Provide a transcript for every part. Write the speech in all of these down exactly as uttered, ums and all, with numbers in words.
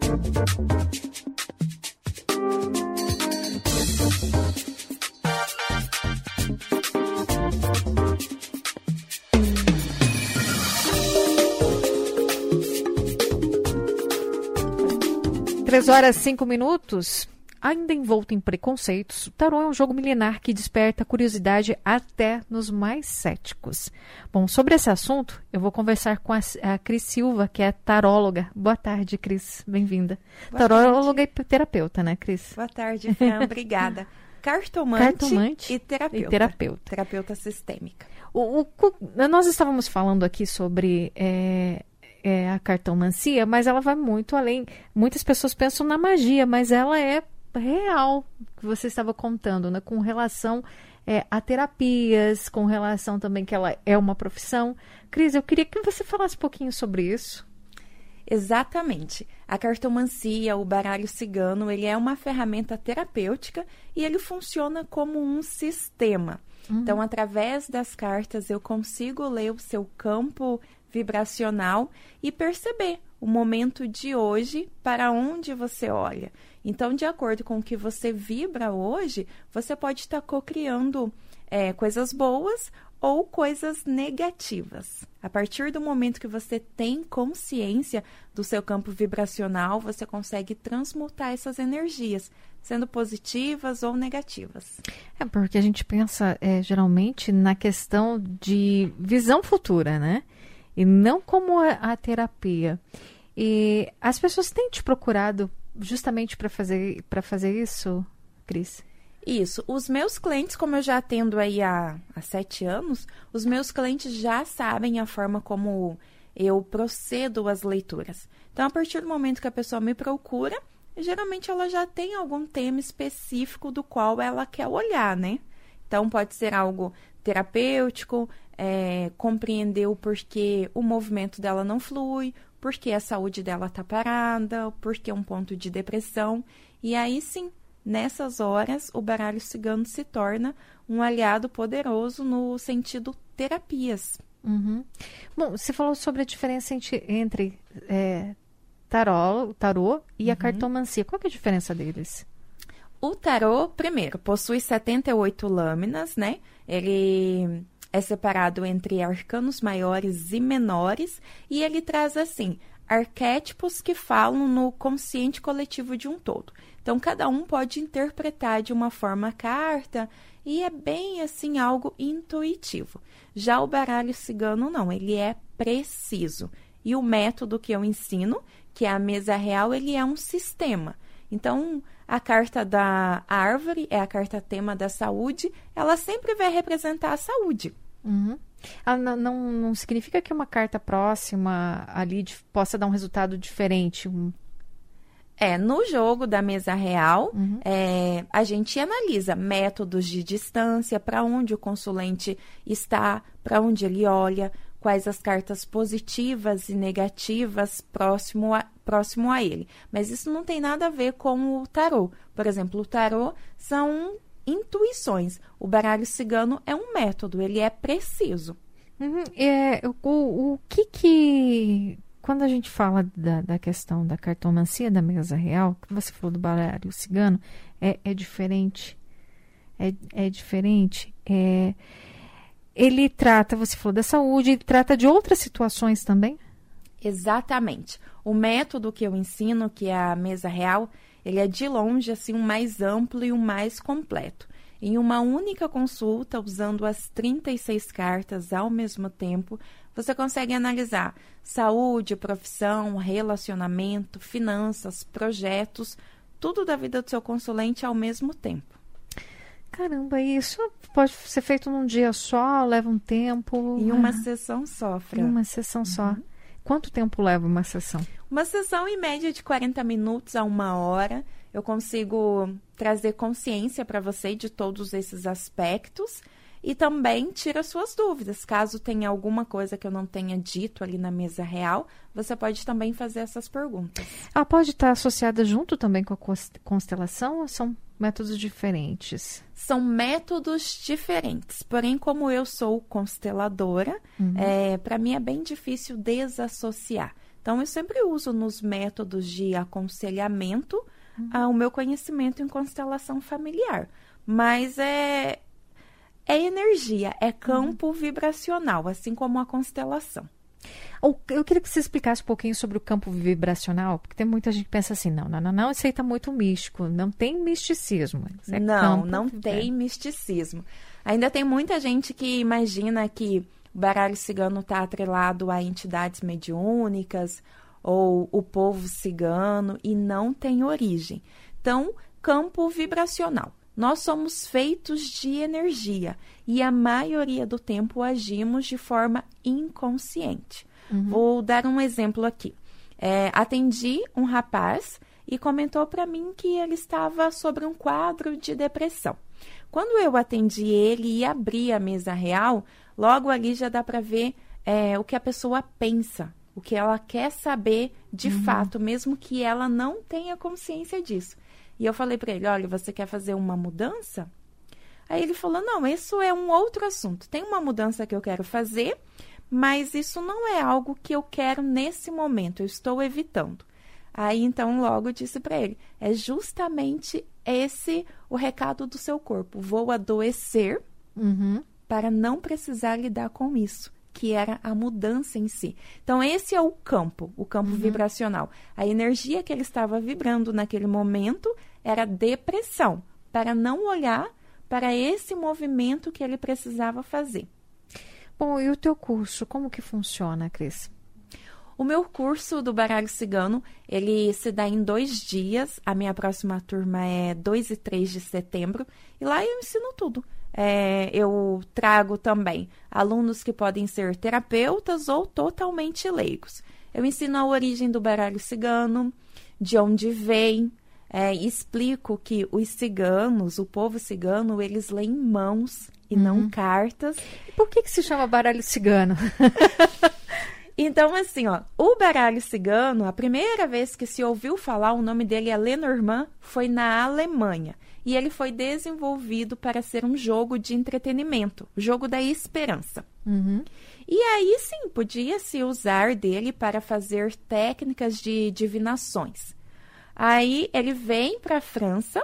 Três horas e cinco minutos. Ainda envolto em preconceitos, o tarô é um jogo milenar que desperta curiosidade até nos mais céticos. Bom, sobre esse assunto, eu vou conversar com a, a Cris Silva, que é taróloga. Boa tarde, Cris. Bem-vinda. Taróloga e terapeuta, né, Cris? Boa tarde, Fran. Obrigada. Cartomante, Cartomante e terapeuta. E terapeuta. Terapeuta sistêmica. O, o, nós estávamos falando aqui sobre... É, É a cartomancia, mas ela vai muito além. Muitas pessoas pensam na magia, mas ela é real, que você estava contando, né? Com relação é, a terapias, com relação também que ela é uma profissão. Cris, eu queria que você falasse um pouquinho sobre isso. Exatamente. A cartomancia, o baralho cigano, ele é uma ferramenta terapêutica e ele funciona como um sistema. Uhum. Então, através das cartas, eu consigo ler o seu campo vibracional e perceber o momento de hoje para onde você olha. Então, de acordo com o que você vibra hoje, você pode estar co-criando é, coisas boas ou coisas negativas. A partir do momento que você tem consciência do seu campo vibracional, você consegue transmutar essas energias, sendo positivas ou negativas. É porque a gente pensa é, geralmente na questão de visão futura, né? E não como a, a terapia. E as pessoas têm te procurado justamente para fazer, para fazer isso, Cris? Isso. Os meus clientes, como eu já atendo aí há, há sete anos, os meus clientes já sabem a forma como eu procedo as leituras. Então, a partir do momento que a pessoa me procura, geralmente ela já tem algum tema específico do qual ela quer olhar, né? Então, pode ser algo terapêutico, é, compreender o porquê o movimento dela não flui, porque a saúde dela está parada, porque é um ponto de depressão. E aí sim, nessas horas, o baralho cigano se torna um aliado poderoso no sentido terapias. Uhum. Bom, você falou sobre a diferença entre, entre é, tarô, tarô e uhum. a cartomancia. Qual que é a diferença deles? O tarô, primeiro, possui setenta e oito lâminas, né? Ele é separado entre arcanos maiores e menores e ele traz, assim, arquétipos que falam no consciente coletivo de um todo. Então, cada um pode interpretar de uma forma a carta e é bem, assim, algo intuitivo. Já o baralho cigano, não, ele é preciso. E o método que eu ensino, que é a mesa real, ele é um sistema. Então, a carta da árvore é a carta tema da saúde, ela sempre vai representar a saúde. Uhum. Ah, não, não, não significa que uma carta próxima ali de, possa dar um resultado diferente? É, no jogo da mesa real, uhum. é, a gente analisa métodos de distância, para onde o consulente está, para onde ele olha, quais as cartas positivas e negativas próximo a, próximo a ele. Mas isso não tem nada a ver com o tarô. Por exemplo, o tarô são intuições. O baralho cigano é um método, ele é preciso. Uhum. É, o, o que que... Quando a gente fala da, da questão da cartomancia da mesa real, que você falou do baralho cigano, é, é diferente. É, é diferente. É... Ele trata, você falou da saúde, ele trata de outras situações também? Exatamente. O método que eu ensino, que é a mesa real, ele é de longe assim, o mais amplo e o mais completo. Em uma única consulta, usando as trinta e seis cartas ao mesmo tempo, você consegue analisar saúde, profissão, relacionamento, finanças, projetos, tudo da vida do seu consulente ao mesmo tempo. Caramba, isso pode ser feito num dia só, leva um tempo? Em uma ah. sessão só, Fran. Em uma sessão uhum. só. Quanto tempo leva uma sessão? Uma sessão em média de quarenta minutos a uma hora. Eu consigo trazer consciência para você de todos esses aspectos e também tira suas dúvidas. Caso tenha alguma coisa que eu não tenha dito ali na mesa real, você pode também fazer essas perguntas. Ela pode estar associada junto também com a constelação ou são métodos diferentes? São métodos diferentes, porém como eu sou consteladora, uhum. é, para mim é bem difícil desassociar. Então, eu sempre uso nos métodos de aconselhamento uhum. ah, o meu conhecimento em constelação familiar. Mas é, é energia, é campo uhum. vibracional, assim como a constelação. Eu queria que você explicasse um pouquinho sobre o campo vibracional, porque tem muita gente que pensa assim, não, não, não, não, isso aí está muito místico, não tem misticismo. É não, não tem misticismo. Ainda tem muita gente que imagina que o baralho cigano está atrelado a entidades mediúnicas ou o povo cigano e não tem origem. Então, campo vibracional. Nós somos feitos de energia e a maioria do tempo agimos de forma inconsciente. Uhum. Vou dar um exemplo aqui. É, atendi um rapaz e comentou para mim que ele estava sobre um quadro de depressão. Quando eu atendi ele e abri a mesa real, logo ali já dá para ver é, o que a pessoa pensa, o que ela quer saber de uhum. fato, mesmo que ela não tenha consciência disso. E eu falei para ele, olha, você quer fazer uma mudança? Aí ele falou, não, isso é um outro assunto. Tem uma mudança que eu quero fazer, mas isso não é algo que eu quero nesse momento, eu estou evitando. Aí, então, logo disse para ele, é justamente esse o recado do seu corpo. Vou adoecer uhum. para não precisar lidar com isso, que era a mudança em si. Então, esse é o campo, o campo uhum. vibracional. A energia que ele estava vibrando naquele momento era depressão, para não olhar para esse movimento que ele precisava fazer. Bom, e o teu curso, como que funciona, Cris? O meu curso do baralho cigano, ele se dá em dois dias. A minha próxima turma é dois e três de setembro. E lá eu ensino tudo. É, eu trago também alunos que podem ser terapeutas ou totalmente leigos. Eu ensino a origem do baralho cigano, de onde vem. É, explico que os ciganos, o povo cigano, eles leem mãos e uhum. não cartas. E por que que se chama baralho cigano? Então, assim, ó, o baralho cigano, a primeira vez que se ouviu falar, o nome dele é Lenormand, foi na Alemanha. E ele foi desenvolvido para ser um jogo de entretenimento, o jogo da esperança. Uhum. E aí, sim, podia-se usar dele para fazer técnicas de divinações. Aí, ele vem para a França,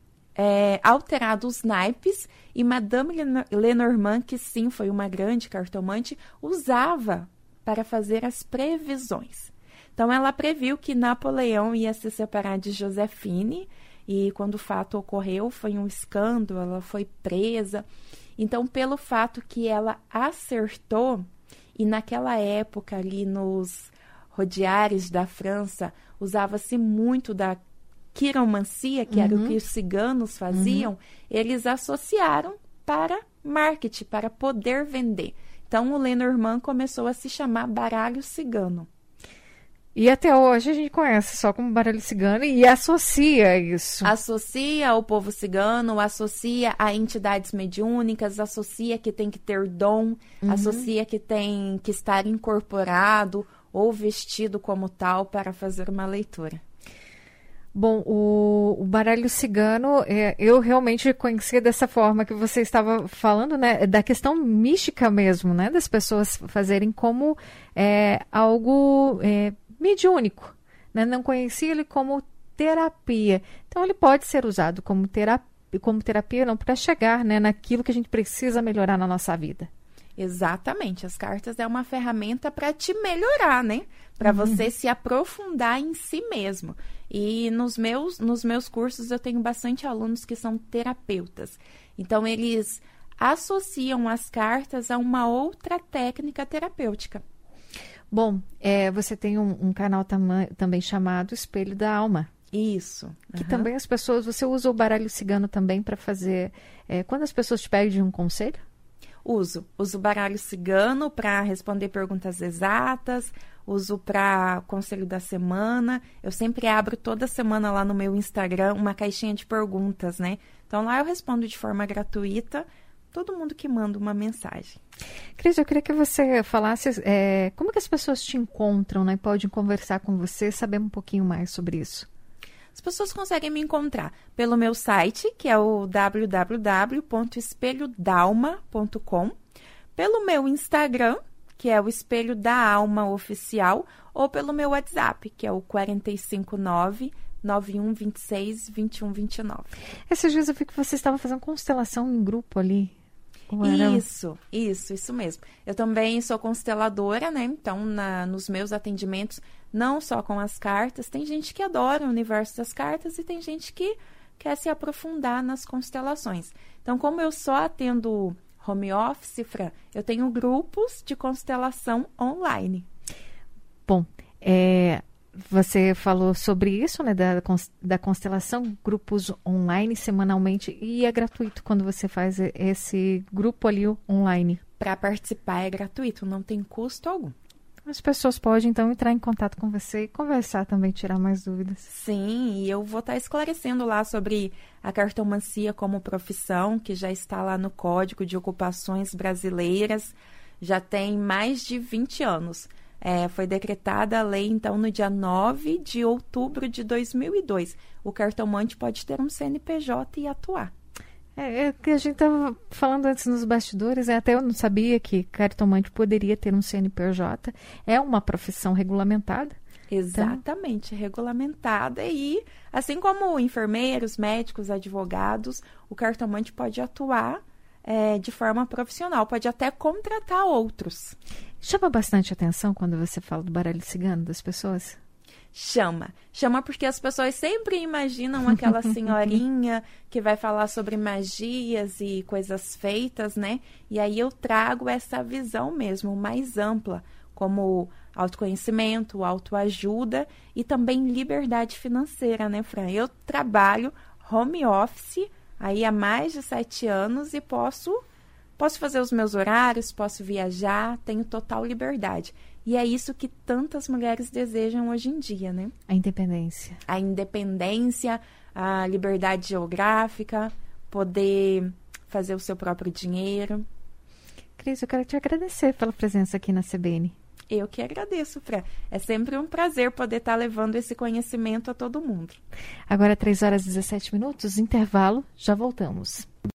é, alterado os naipes, e Madame Lenormand, que sim, foi uma grande cartomante, usava para fazer as previsões. Então, ela previu que Napoleão ia se separar de Josefine, e quando o fato ocorreu, foi um escândalo, ela foi presa. Então, pelo fato que ela acertou, e naquela época ali nos rodeares da França, usava-se muito da quiromancia, que uhum. era o que os ciganos faziam, uhum. eles associaram para marketing, para poder vender. Então, o Lenormand começou a se chamar baralho cigano. E até hoje a gente conhece só como baralho cigano e associa isso. Associa ao povo cigano, associa a entidades mediúnicas, associa que tem que ter dom, uhum. associa que tem que estar incorporado ou vestido como tal para fazer uma leitura. Bom, o, o baralho cigano, é, eu realmente conhecia dessa forma que você estava falando, né? Da questão mística mesmo, né? Das pessoas fazerem como é, algo é, mediúnico, né? Não conhecia ele como terapia. Então, ele pode ser usado como terapia, como terapia não para chegar, né, naquilo que a gente precisa melhorar na nossa vida. Exatamente, as cartas é uma ferramenta para te melhorar, né? Para uhum. você se aprofundar em si mesmo. E nos meus, nos meus cursos eu tenho bastante alunos que são terapeutas. Então, eles associam as cartas a uma outra técnica terapêutica. Bom, é, você tem um, um canal tam- também chamado Espelho da Alma. Isso. Que uhum. também as pessoas... Você usa o baralho cigano também para fazer... É, quando as pessoas te pedem um conselho? Uso. Uso o baralho cigano para responder perguntas exatas, uso para conselho da semana. Eu sempre abro toda semana lá no meu Instagram uma caixinha de perguntas, né? Então lá eu respondo de forma gratuita todo mundo que manda uma mensagem. Cris, eu queria que você falasse é, como que as pessoas te encontram, né? Podem conversar com você, saber um pouquinho mais sobre isso. As pessoas conseguem me encontrar pelo meu site, que é o w w w ponto espelho dalma ponto com, pelo meu Instagram, que é o Espelho da Alma Oficial, ou pelo meu WhatsApp, que é o quatro cinco nove, nove um dois seis, dois um dois nove. Esses dias eu vi que você estava fazendo constelação em grupo ali. Era... Isso, isso, isso mesmo. Eu também sou consteladora, né? Então, na, nos meus atendimentos, não só com as cartas, tem gente que adora o universo das cartas e tem gente que quer se aprofundar nas constelações. Então, como eu só atendo home office, Fran, eu tenho grupos de constelação online. Bom, é, você falou sobre isso, né, da, da constelação, grupos online semanalmente, e é gratuito quando você faz esse grupo ali online? Para participar é gratuito, não tem custo algum. As pessoas podem, então, entrar em contato com você e conversar também, tirar mais dúvidas. Sim, e eu vou estar esclarecendo lá sobre a cartomancia como profissão, que já está lá no Código de Ocupações Brasileiras, já tem mais de vinte anos. É, foi decretada a lei, então, no dia nove de outubro de dois mil e dois. O cartomante pode ter um C N P J e atuar. É, é que a gente estava falando antes nos bastidores, é, até eu não sabia que cartomante poderia ter um C N P J. É uma profissão regulamentada? Exatamente, então... regulamentada. E, assim como enfermeiros, médicos, advogados, o cartomante pode atuar é, de forma profissional, pode até contratar outros. Chama bastante atenção quando você fala do baralho cigano das pessoas? Chama. Chama porque as pessoas sempre imaginam aquela senhorinha que vai falar sobre magias e coisas feitas, né? E aí eu trago essa visão mesmo, mais ampla, como autoconhecimento, autoajuda e também liberdade financeira, né, Fran? Eu trabalho home office aí há mais de sete anos e posso... Posso fazer os meus horários, posso viajar, tenho total liberdade. E é isso que tantas mulheres desejam hoje em dia, né? A independência. A independência, a liberdade geográfica, poder fazer o seu próprio dinheiro. Cris, eu quero te agradecer pela presença aqui na C B N. Eu que agradeço, Fran. É sempre um prazer poder estar levando esse conhecimento a todo mundo. Agora, três horas e dezessete minutos, intervalo, já voltamos.